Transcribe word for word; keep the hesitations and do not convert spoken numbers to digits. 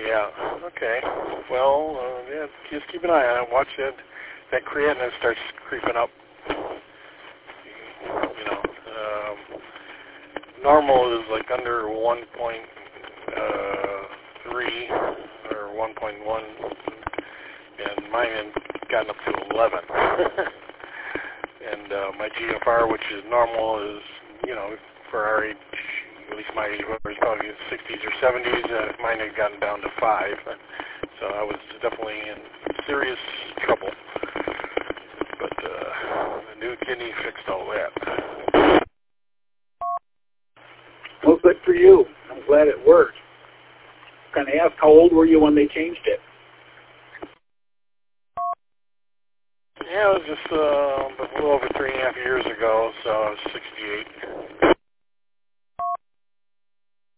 Yeah. Okay. Well, uh, yeah, just keep an eye on it. Watch it. That creatinine starts creeping up. You know, um, normal is like under one point three or one point one, and mine had gotten up to eleven. And uh, my G F R, which is normal, is, you know, for our age, at least my age, was probably sixties or seventies. Uh, mine had gotten down to five. So I was definitely in serious trouble. But uh, the new kidney fixed all that. Well, good for you. I'm glad it worked. Can I ask, how old were you when they changed it? Yeah, it was just uh, a little over three and a half years ago, so I was sixty-eight.